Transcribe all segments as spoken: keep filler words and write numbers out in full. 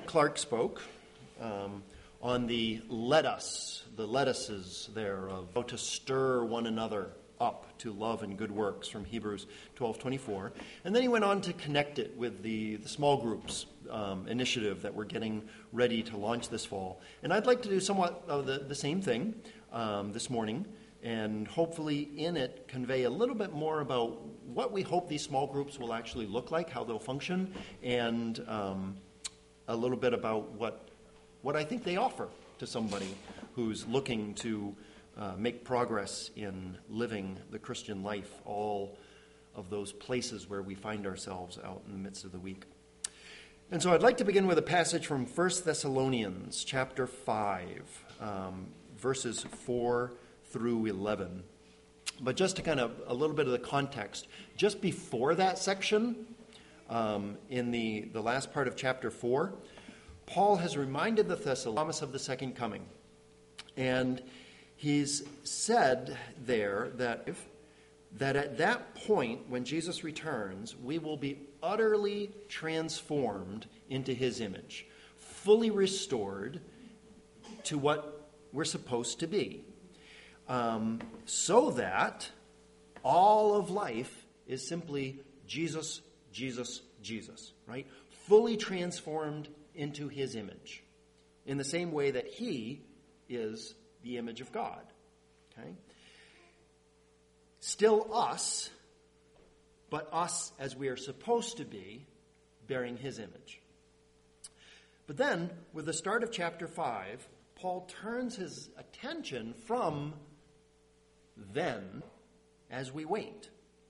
Clark spoke um, on the let us, the lettuces there of how to stir one another up to love and good works from Hebrews twelve twenty-four. And then he went on to connect it with the, the small groups um, initiative that we're getting ready to launch this fall. And I'd like to do somewhat of the, the same thing um, this morning, and hopefully in it convey a little bit more about what we hope these small groups will actually look like, how they'll function, and um, a little bit about what what I think they offer to somebody who's looking to uh, make progress in living the Christian life, all of those places where we find ourselves out in the midst of the week. And so I'd like to begin with a passage from First Thessalonians chapter five, um, verses four through eleven. But just to kind of a little bit of the context, just before that section, um, in the, the last part of chapter four, Paul has reminded the Thessalonians promise of the second coming. And he's said there that, if, that at that point, when Jesus returns, we will be utterly transformed into his image, fully restored to what we're supposed to be. Um, so that all of life is simply Jesus, Jesus, Jesus, right? Fully transformed into his image, in the same way that he is the image of God, okay? Still us, but us as we are supposed to be, bearing his image. But then, with the start of chapter five, Paul turns his attention from then as we wait.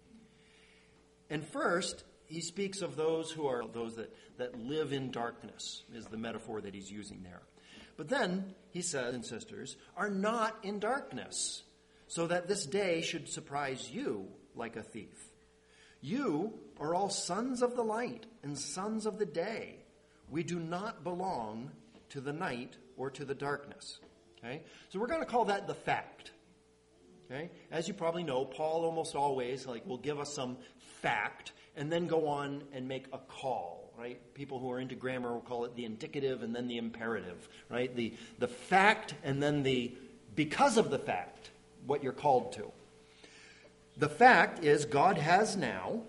And first, he speaks of those who are those that, that live in darkness, is the metaphor that he's using there. But then, he says, and sisters, are not in darkness, so that this day should surprise you like a thief. You are all sons of the light and sons of the day. We do not belong to the night or to the darkness. Okay? So we're going to call that the fact. Okay? As you probably know, Paul almost always like will give us some fact and then go on and make a call, right? People who are into grammar will call it the indicative and then the imperative, right? The the fact and then the because of the fact, what you're called to. The fact is God has now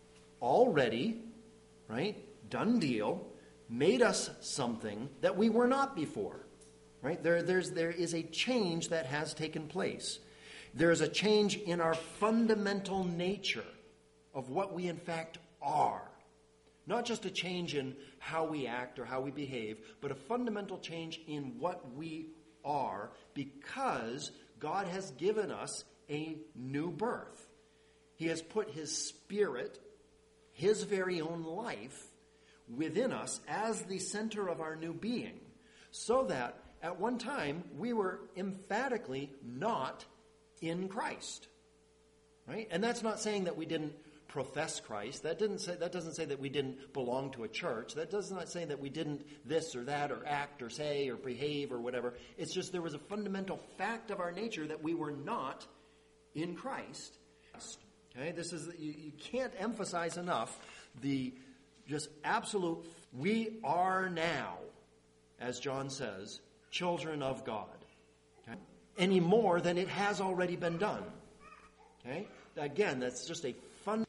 already, right, done deal, made us something that we were not before, right? There, there's, there is a change that has taken place. There is a change in our fundamental nature of what we in fact are. Not just a change in how we act or how we behave, but a fundamental change in what we are because God has given us a new birth. He has put his spirit, his very own life, within us as the center of our new being, so that at one time we were emphatically not in Christ, right? And that's not saying that we didn't profess Christ. That didn't say that doesn't say that we didn't belong to a church. That does not say that we didn't this or that or act or say or behave or whatever. It's just there was a fundamental fact of our nature that we were not in Christ. Okay, this is you, you can't emphasize enough the just absolute. We are now, as John says, children of God. Okay? Any more than it has already been done. Okay? Again, that's just a fun.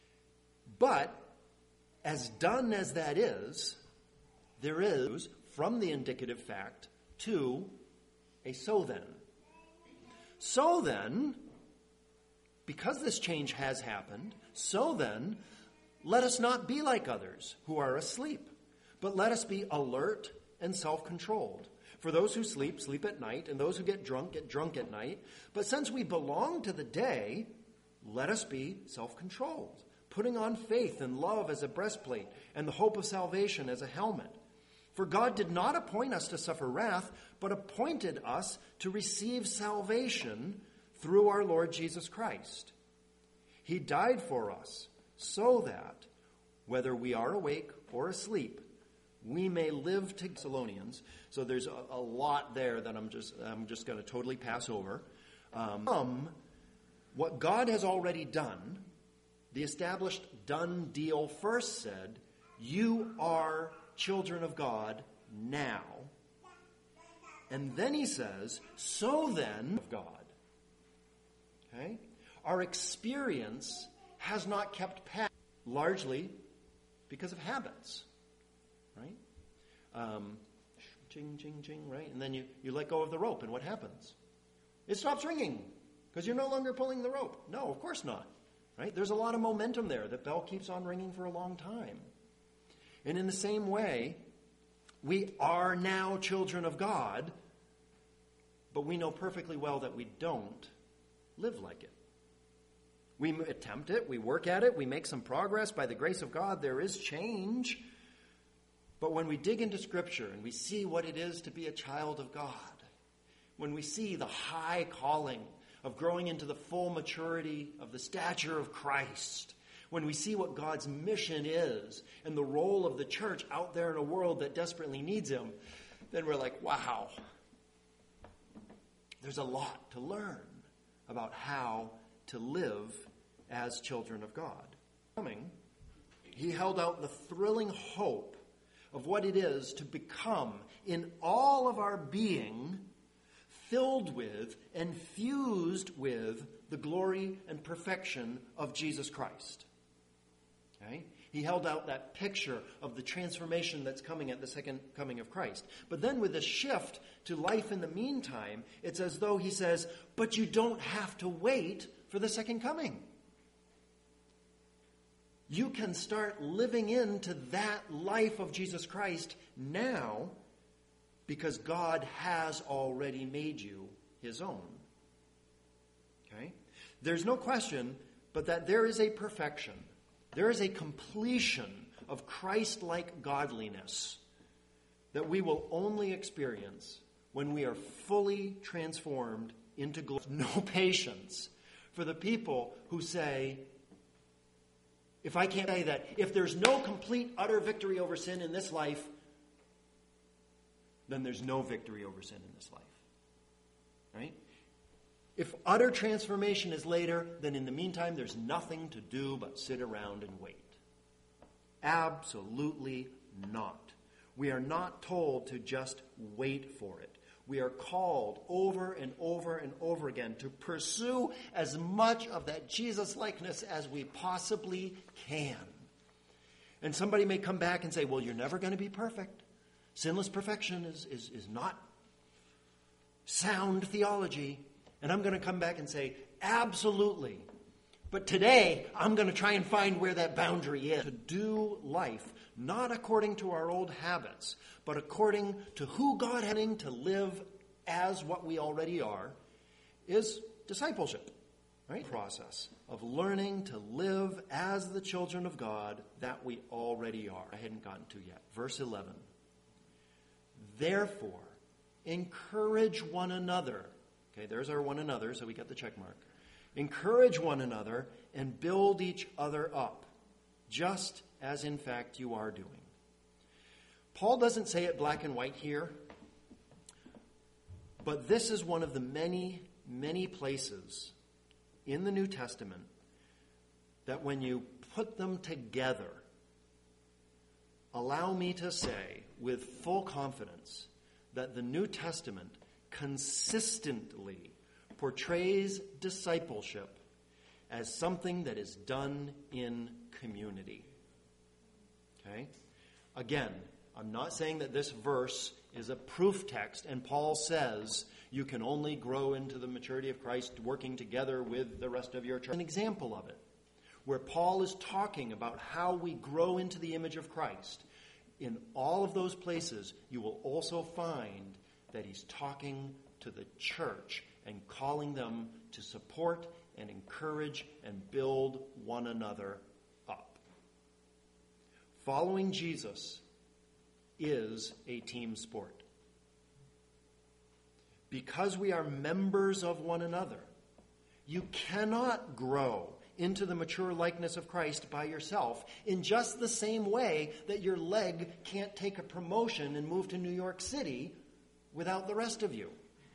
But as done as that is, there is from the indicative fact to a so then. So then, because this change has happened, so then, let us not be like others who are asleep, but let us be alert and self-controlled. For those who sleep, sleep at night, and those who get drunk, get drunk at night. But since we belong to the day, let us be self-controlled, putting on faith and love as a breastplate, and the hope of salvation as a helmet. For God did not appoint us to suffer wrath, but appointed us to receive salvation through our Lord Jesus Christ. He died for us, so that, whether we are awake or asleep, we may live to Thessalonians. So there's a, a lot there that I'm just I'm just going to totally pass over. Um, um, what God has already done, the established done deal first said, you are children of God now. And then he says, so then, of God. Okay? Our experience has not kept pace, largely because of habits. Right? Um, ching, ching, ching, right? And then you, you let go of the rope, and what happens? It stops ringing because you're no longer pulling the rope. No, of course not. Right? There's a lot of momentum there. The bell keeps on ringing for a long time. And in the same way, we are now children of God, but we know perfectly well that we don't live like it. We attempt it, we work at it, we make some progress. By the grace of God, there is change. But when we dig into Scripture and we see what it is to be a child of God, when we see the high calling of growing into the full maturity of the stature of Christ, when we see what God's mission is and the role of the church out there in a world that desperately needs him, then we're like, wow, there's a lot to learn about how to live as children of God. Coming, he held out the thrilling hope of what it is to become, in all of our being, filled with and fused with the glory and perfection of Jesus Christ. Okay? He held out that picture of the transformation that's coming at the second coming of Christ. But then with a shift to life in the meantime, it's as though he says, but you don't have to wait for the second coming. You can start living into that life of Jesus Christ now because God has already made you his own. Okay? There's no question but that there is a perfection. There is a completion of Christ-like godliness that we will only experience when we are fully transformed into glory. No patience for the people who say, if I can't say that, if there's no complete, utter victory over sin in this life, then there's no victory over sin in this life. Right? If utter transformation is later, then in the meantime, there's nothing to do but sit around and wait. Absolutely not. We are not told to just wait for it. We are called over and over and over again to pursue as much of that Jesus likeness as we possibly can. And somebody may come back and say, well, you're never going to be perfect. Sinless perfection is, is, is not sound theology. And I'm going to come back and say, absolutely. But today, I'm going to try and find where that boundary is. To do life, not according to our old habits, but according to who God had in to live as what we already are, is discipleship. Right? Process of learning to live as the children of God that we already are. I hadn't gotten to yet. Verse eleven. Therefore, encourage one another. Okay, there's our one another, so we got the check mark. Encourage one another and build each other up, just as in fact you are doing. Paul doesn't say it black and white here, but this is one of the many, many places in the New Testament that when you put them together, allow me to say with full confidence that the New Testament consistently portrays discipleship as something that is done in community. Okay? Again, I'm not saying that this verse is a proof text and Paul says you can only grow into the maturity of Christ working together with the rest of your church. An example of it, where Paul is talking about how we grow into the image of Christ. In all of those places, you will also find that he's talking to the church and calling them to support and encourage and build one another up. Following Jesus is a team sport. Because we are members of one another, you cannot grow into the mature likeness of Christ by yourself in just the same way that your leg can't take a promotion and move to New York City without the rest of you.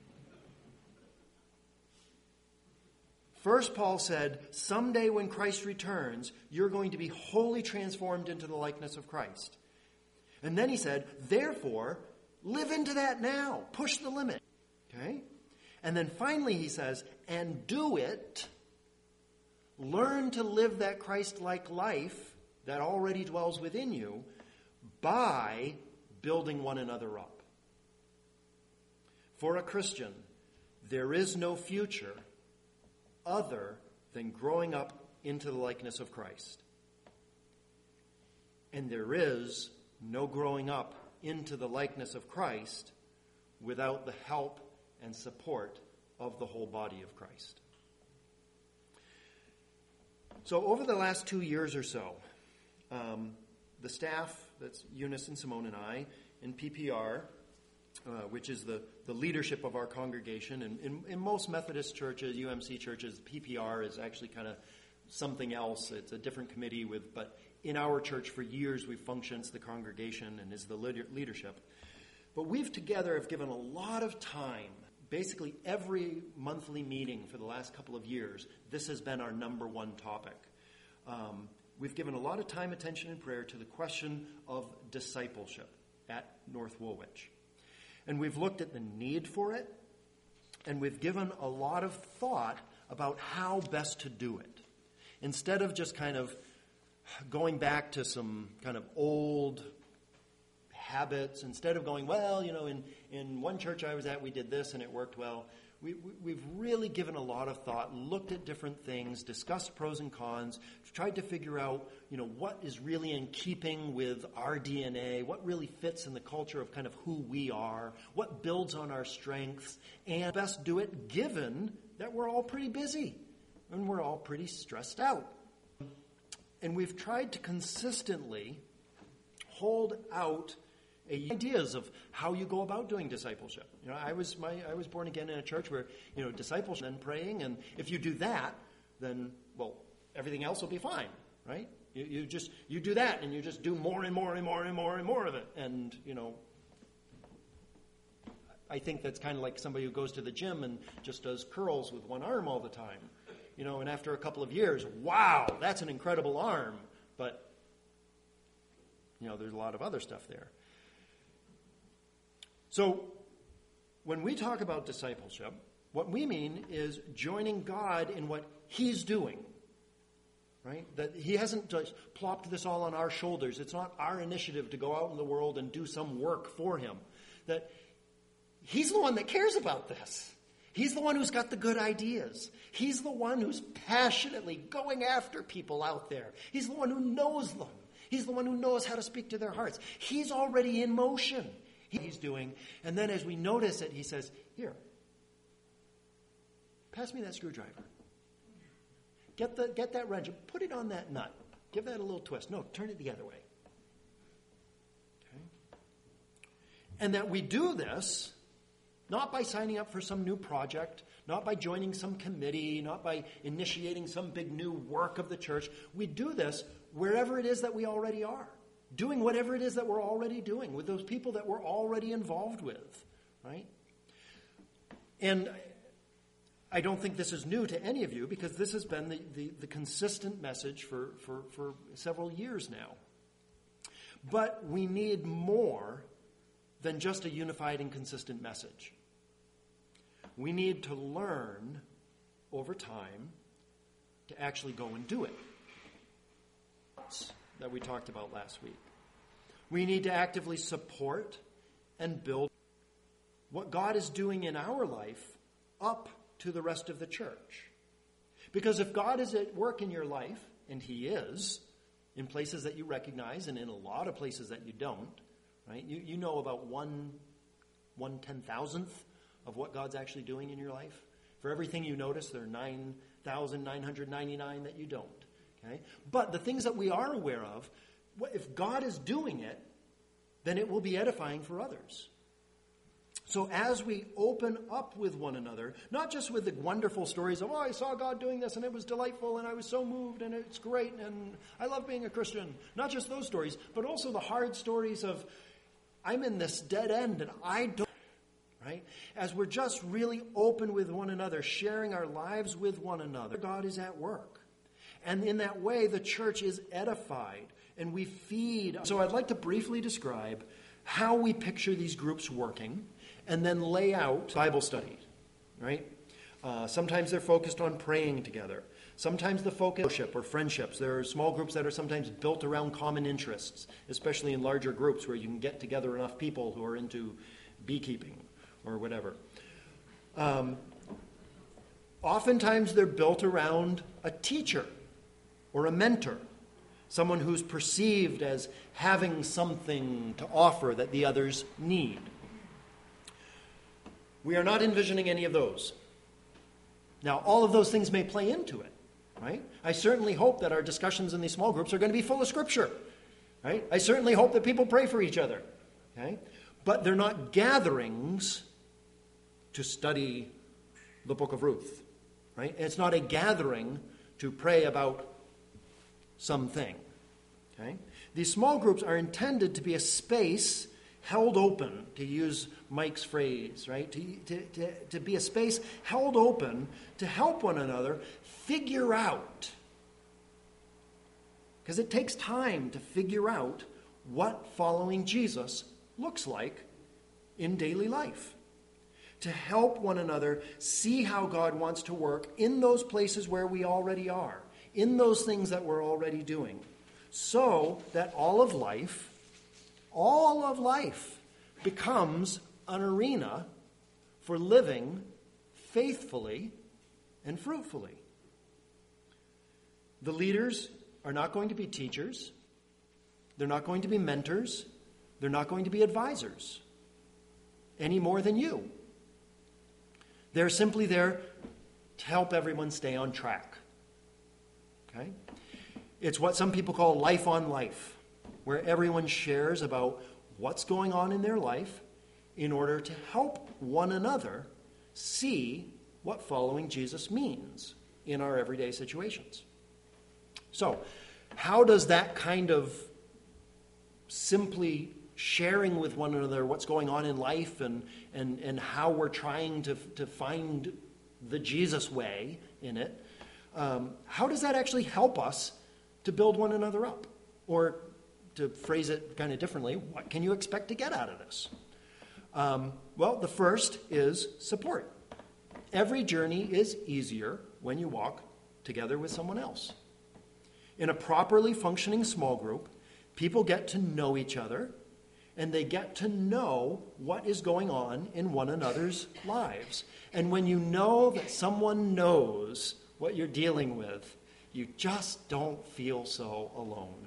First, Paul said, someday when Christ returns, you're going to be wholly transformed into the likeness of Christ. And then he said, therefore, live into that now. Push the limit. Okay? And then finally he says, and do it. Learn to live that Christ-like life that already dwells within you by building one another up. For a Christian, there is no future other than growing up into the likeness of Christ. And there is no growing up into the likeness of Christ without the help and support of the whole body of Christ. So over the last two years or so, um, the staff, that's Eunice and Simone and I, in P P R, uh, which is the, the leadership of our congregation, and in, in most Methodist churches, U M C churches, P P R is actually kind of something else. It's a different committee with, but in our church for years we've functioned as the congregation and as the leadership. But we've together have given a lot of time, basically every monthly meeting for the last couple of years, this has been our number one topic. Um, we've given a lot of time, attention, and prayer to the question of discipleship at North Woolwich. And we've looked at the need for it, and we've given a lot of thought about how best to do it. Instead of just kind of going back to some kind of old habits, instead of going, well, you know, in, in one church I was at, we did this and it worked well. We, we, we've really given a lot of thought, looked at different things, discussed pros and cons, tried to figure out, you know, what is really in keeping with our D N A, what really fits in the culture of kind of who we are, what builds on our strengths, and best do it given that we're all pretty busy and we're all pretty stressed out. And we've tried to consistently hold out ideas of how you go about doing discipleship. You know, I was my I was born again in a church where, you know, discipleship and praying, and if you do that, then, well, everything else will be fine, right? You, you just you do that, and you just do more and more and more and more and more of it, and you know, I think that's kind of like somebody who goes to the gym and just does curls with one arm all the time, you know, and after a couple of years, wow, that's an incredible arm, but you know, there's a lot of other stuff there. So when we talk about discipleship, what we mean is joining God in what He's doing, right? That He hasn't just plopped this all on our shoulders. It's not our initiative to go out in the world and do some work for Him. That He's the one that cares about this. He's the one who's got the good ideas. He's the one who's passionately going after people out there. He's the one who knows them. He's the one who knows how to speak to their hearts. He's already in motion. He's doing, and then as we notice it, he says, here, pass me that screwdriver. Get the get that wrench, put it on that nut. Give that a little twist. No, turn it the other way. Okay? And that we do this not by signing up for some new project, not by joining some committee, not by initiating some big new work of the church. We do this wherever it is that we already are. Doing whatever it is that we're already doing with those people that we're already involved with, right? And I don't think this is new to any of you because this has been the, the, the consistent message for, for, for several years now. But we need more than just a unified and consistent message. We need to learn over time to actually go and do it. That we talked about last week. We need to actively support and build what God is doing in our life up to the rest of the church. Because if God is at work in your life, and He is, in places that you recognize and in a lot of places that you don't, right? You, you know about one, one ten thousandth of what God's actually doing in your life. For everything you notice, there are nine thousand nine hundred ninety-nine that you don't. Okay? But the things that we are aware of, if God is doing it, then it will be edifying for others. So as we open up with one another, not just with the wonderful stories of, oh, I saw God doing this and it was delightful and I was so moved and it's great and I love being a Christian. Not just those stories, but also the hard stories of, I'm in this dead end and I don't. Right? As we're just really open with one another, sharing our lives with one another, God is at work. And in that way, the church is edified and we feed. So I'd like to briefly describe how we picture these groups working and then lay out Bible study, right? Uh, sometimes they're focused on praying together. Sometimes the focus is fellowship or friendships. There are small groups that are sometimes built around common interests, especially in larger groups where you can get together enough people who are into beekeeping or whatever. Um, oftentimes they're built around a teacher or a mentor, someone who's perceived as having something to offer that the others need. We are not envisioning any of those. Now, all of those things may play into it, right? I certainly hope that our discussions in these small groups are going to be full of Scripture, right? I certainly hope that people pray for each other, okay? But they're not gatherings to study the book of Ruth, right? It's not a gathering to pray about something, okay? These small groups are intended to be a space held open, to use Mike's phrase, right? To, to, to, to be a space held open to help one another figure out. Because it takes time to figure out what following Jesus looks like in daily life. To help one another see how God wants to work in those places where we already are, in those things that we're already doing, so that all of life, all of life becomes an arena for living faithfully and fruitfully. The leaders are not going to be teachers. They're not going to be mentors. They're not going to be advisors any more than you. They're simply there to help everyone stay on track. Okay? It's what some people call life on life, where everyone shares about what's going on in their life in order to help one another see what following Jesus means in our everyday situations. So, how does that kind of simply sharing with one another what's going on in life and, and, and how we're trying to, to find the Jesus way in it, um, how does that actually help us to build one another up? Or to phrase it kind of differently, what can you expect to get out of this? Um, well, the first is support. Every journey is easier when you walk together with someone else. In a properly functioning small group, people get to know each other, and they get to know what is going on in one another's lives. And when you know that someone knows what you're dealing with, you just don't feel so alone.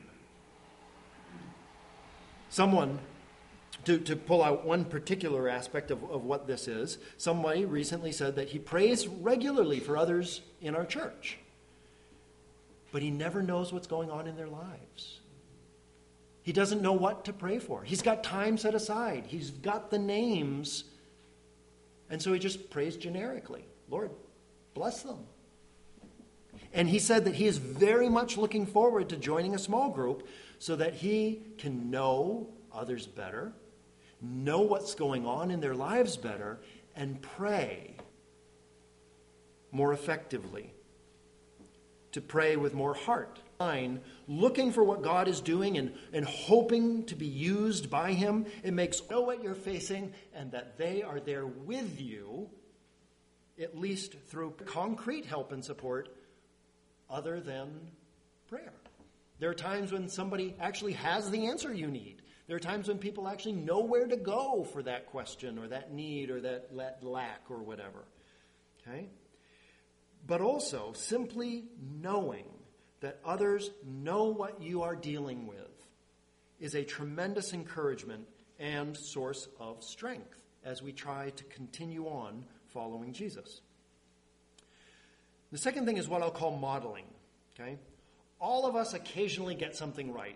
Someone, to, to pull out one particular aspect of, of what this is, somebody recently said that he prays regularly for others in our church, but he never knows what's going on in their lives. He doesn't know what to pray for. He's got time set aside. He's got the names. And so he just prays generically. Lord, bless them. And he said that he is very much looking forward to joining a small group so that he can know others better, know what's going on in their lives better, and pray more effectively. To pray with more heart. Looking for what God is doing and, and hoping to be used by him. It makes know what you're facing and that they are there with you, at least through concrete help and support other than prayer. There are times when somebody actually has the answer you need. There are times when people actually know where to go for that question or that need or that lack or whatever. Okay? But also simply knowing that others know what you are dealing with is a tremendous encouragement and source of strength as we try to continue on following Jesus. The second thing is what I'll call modeling. Okay? All of us occasionally get something right.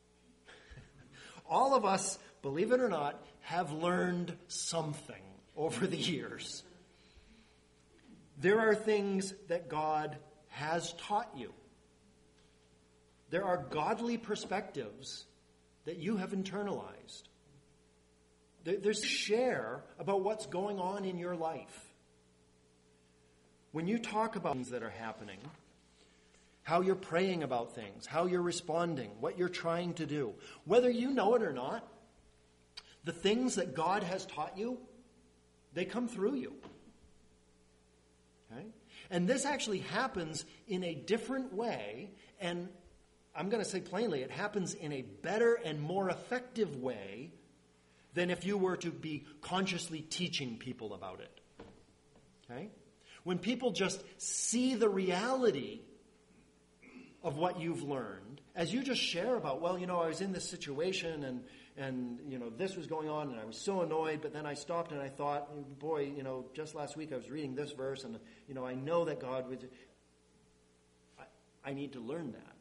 All of us, believe it or not, have learned something over the years. There are things that God has taught you. There are godly perspectives that you have internalized. There's share about what's going on in your life. When you talk about things that are happening, how you're praying about things, how you're responding, what you're trying to do. Whether you know it or not, the things that God has taught you, they come through you. Okay? And this actually happens in a different way, and I'm going to say plainly, it happens in a better and more effective way than if you were to be consciously teaching people about it. Okay? When people just see the reality of what you've learned, as you just share about, well, you know, I was in this situation and, and you know, this was going on and I was so annoyed, but then I stopped and I thought, boy, you know, just last week I was reading this verse and, you know, I know that God would, I, I need to learn that.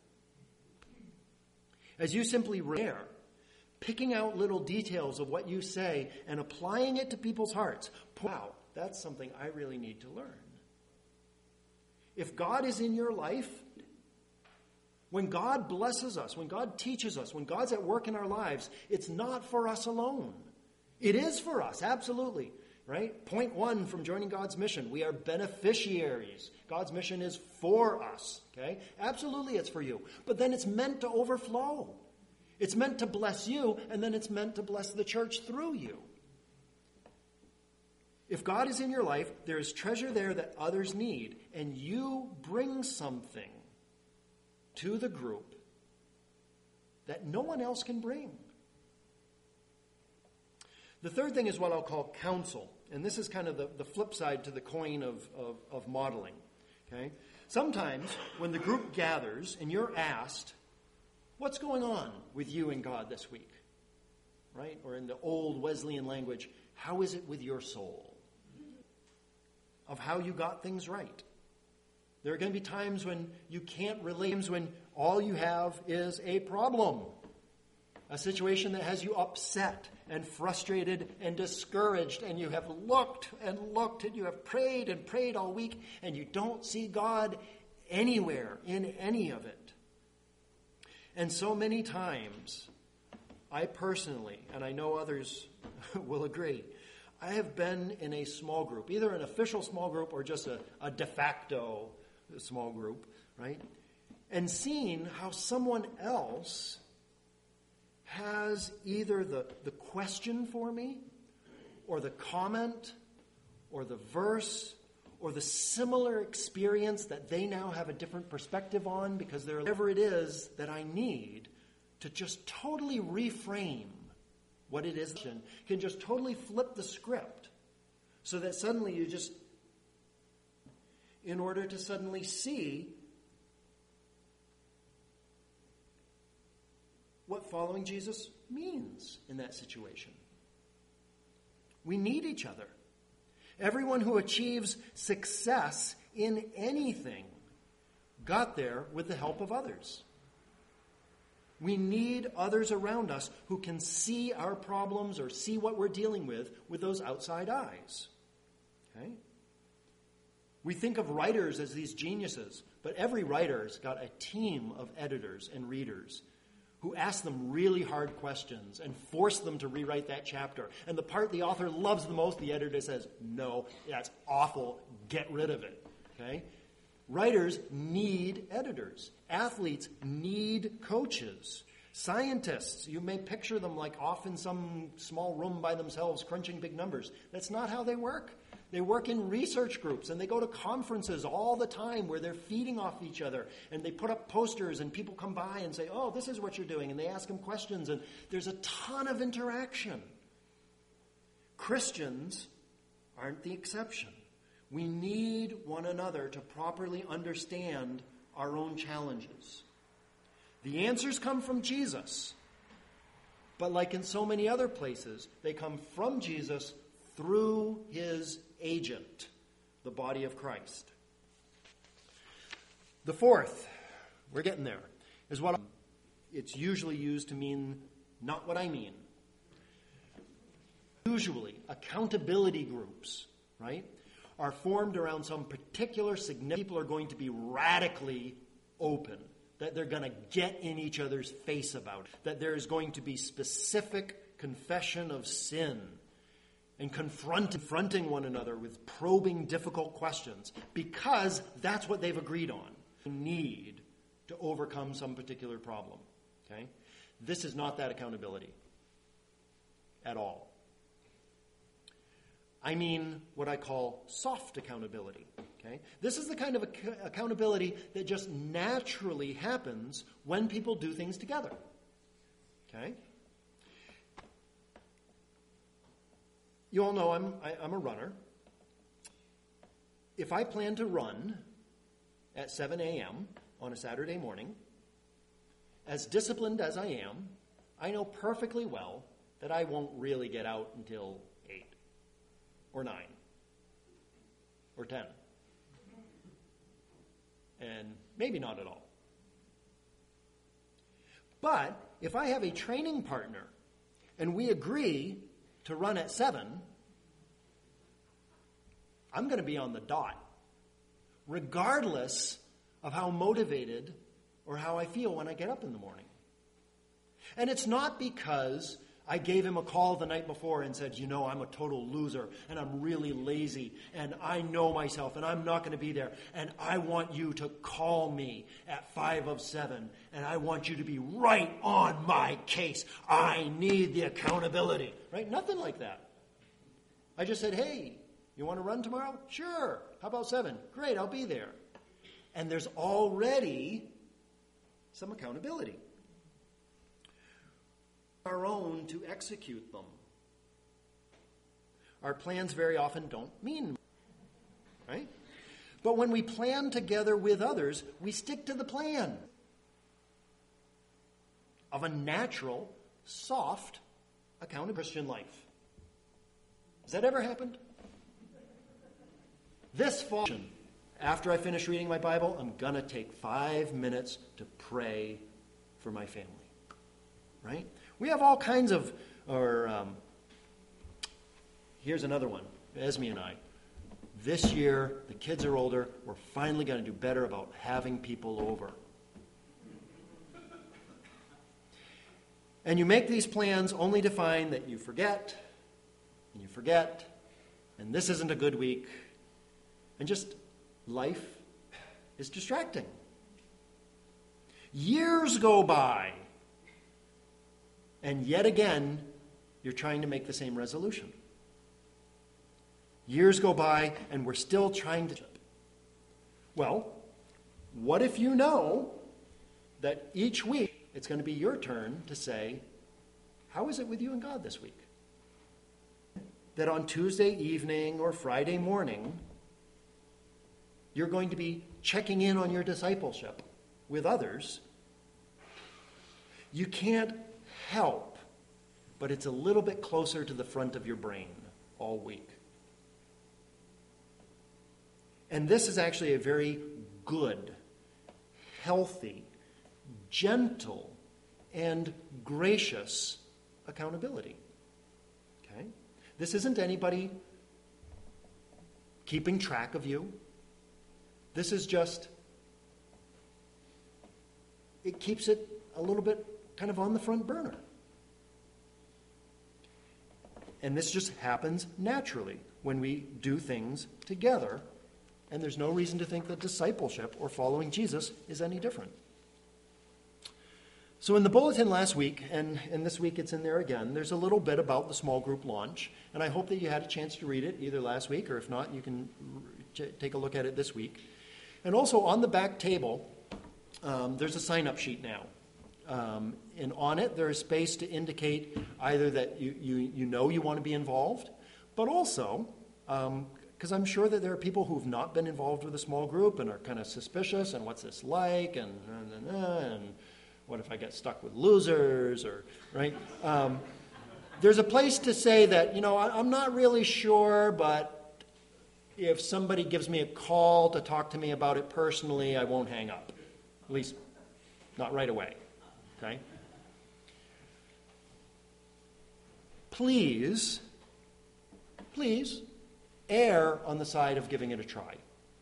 As you simply share, picking out little details of what you say and applying it to people's hearts, wow, that's something I really need to learn. If God is in your life, when God blesses us, when God teaches us, when God's at work in our lives, it's not for us alone. It is for us, absolutely. Right? Point one from joining God's mission. We are beneficiaries. God's mission is for us. Okay? Absolutely it's for you. But then it's meant to overflow. It's meant to bless you, and then it's meant to bless the church through you. If God is in your life, there is treasure there that others need, and you bring something to the group that no one else can bring. The third thing is what I'll call counsel. And this is kind of the, the flip side to the coin of, of, of modeling. Okay? Sometimes when the group gathers and you're asked, what's going on with you and God this week? Right? Or in the old Wesleyan language, how is it with your soul? Of how you got things right. There are going to be times when you can't relate, times when all you have is a problem. A situation that has you upset and frustrated and discouraged, and you have looked and looked and you have prayed and prayed all week, and you don't see God anywhere in any of it. And so many times, I personally, and I know others will agree, I have been in a small group, either an official small group or just a, a de facto small group, right? And seen how someone else has either the, the question for me, or the comment, or the verse, or the similar experience that they now have a different perspective on because they're whatever it is that I need to just totally reframe what it is, can just totally flip the script so that suddenly you just, in order to suddenly see what following Jesus means in that situation. We need each other. Everyone who achieves success in anything got there with the help of others. We need others around us who can see our problems or see what we're dealing with with those outside eyes. Okay? We think of writers as these geniuses, but every writer's got a team of editors and readers who ask them really hard questions and force them to rewrite that chapter. And the part the author loves the most, the editor says, no, that's awful, get rid of it. Okay? Writers need editors. Athletes need coaches. Scientists, you may picture them like off in some small room by themselves crunching big numbers. That's not how they work. They work in research groups, and they go to conferences all the time where they're feeding off each other, and they put up posters, and people come by and say, oh, this is what you're doing, and they ask them questions, and there's a ton of interaction. Christians aren't the exception. We need one another to properly understand our own challenges. The answers come from Jesus, but like in so many other places, they come from Jesus through his agent, the body of Christ. The fourth, we're getting there, is what it's usually used to mean not what I mean. Usually, accountability groups, right, are formed around some particular significant. People are going to be radically open, that they're going to get in each other's face about it, that there is going to be specific confession of sin and confront, confronting one another with probing difficult questions because that's what they've agreed on. We need to overcome some particular problem. Okay? This is not that accountability at all. I mean what I call soft accountability. Okay? This is the kind of ac- accountability that just naturally happens when people do things together. Okay? You all know I'm, I, I'm a runner. If I plan to run at seven a.m. on a Saturday morning, as disciplined as I am, I know perfectly well that I won't really get out until eight or nine or ten. And maybe not at all. But if I have a training partner and we agree to run at seven, I'm going to be on the dot, regardless of how motivated or how I feel when I get up in the morning. And it's not because I gave him a call the night before and said, you know, I'm a total loser and I'm really lazy and I know myself and I'm not going to be there and I want you to call me at five of seven and I want you to be right on my case. I need the accountability. Right? Nothing like that. I just said, hey, you want to run tomorrow? Sure. How about seven? Great, I'll be there. And there's already some accountability. Our own to execute them. Our plans very often don't mean much, right? But when we plan together with others, we stick to the plan of a natural, soft, accountable Christian life. Has that ever happened? This fall, after I finish reading my Bible, I'm going to take five minutes to pray for my family, right? We have all kinds of, or um, here's another one, Esme and I. This year, the kids are older, we're finally going to do better about having people over. And you make these plans only to find that you forget, and you forget, and this isn't a good week, and just life is distracting. Years go by, and yet again, you're trying to make the same resolution. Years go by, and we're still trying to... Well, what if you know that each week it's going to be your turn to say, how is it with you and God this week? That on Tuesday evening or Friday morning, you're going to be checking in on your discipleship with others. You can't help, but it's a little bit closer to the front of your brain all week. And this is actually a very good, healthy, gentle, and gracious accountability. Okay? This isn't anybody keeping track of you. This is just, it keeps it a little bit kind of on the front burner. And this just happens naturally when we do things together, and there's no reason to think that discipleship or following Jesus is any different. So in the bulletin last week, and, and this week it's in there again, there's a little bit about the small group launch, and I hope that you had a chance to read it either last week, or if not, you can t- take a look at it this week. And also on the back table, um, there's a sign-up sheet now. Um, and on it, there is space to indicate either that you, you, you know you want to be involved, but also, because um, I'm sure that there are people who have not been involved with a small group and are kind of suspicious, and what's this like, and, and, and, and what if I get stuck with losers, or, right? Um, there's a place to say that, you know, I, I'm not really sure, but if somebody gives me a call to talk to me about it personally, I won't hang up. At least, not right away. Okay? Please, please, err on the side of giving it a try.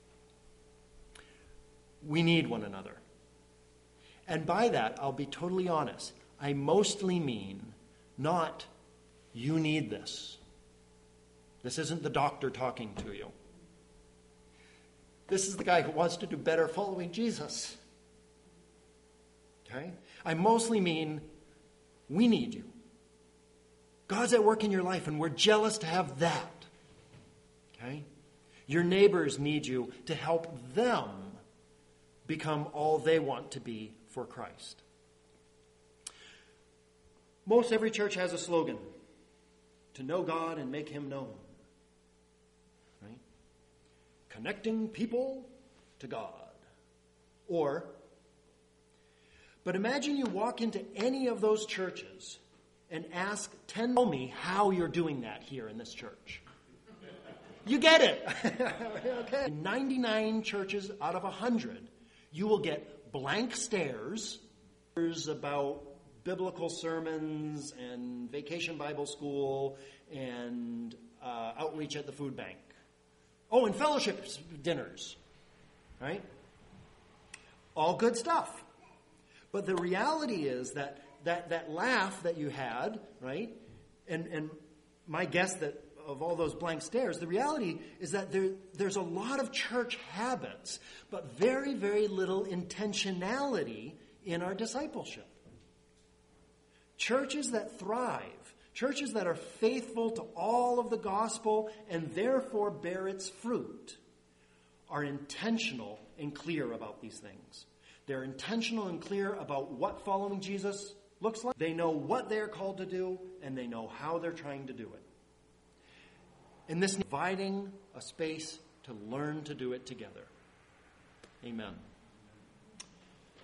We need one another. And by that, I'll be totally honest. I mostly mean not, you need this. This isn't the doctor talking to you. This is the guy who wants to do better following Jesus. Okay? I mostly mean we need you. God's at work in your life, and we're jealous to have that. Okay? Your neighbors need you to help them become all they want to be for Christ. Most every church has a slogan: to know God and make him known. Right? Connecting people to God. Or, but imagine you walk into any of those churches and ask, tell me how you're doing that here in this church. You get it. Okay. In ninety-nine churches out of one hundred, you will get blank stares about biblical sermons and vacation Bible school and uh, outreach at the food bank. Oh, and fellowship dinners, right? All good stuff. But the reality is that that, that laugh that you had, right? And, and my guess that of all those blank stares, the reality is that there, there's a lot of church habits, but very, very little intentionality in our discipleship. Churches that thrive, churches that are faithful to all of the gospel and therefore bear its fruit, are intentional and clear about these things. They're intentional and clear about what following Jesus looks like. They know what they're called to do, and they know how they're trying to do it. And this providing a space to learn to do it together. Amen.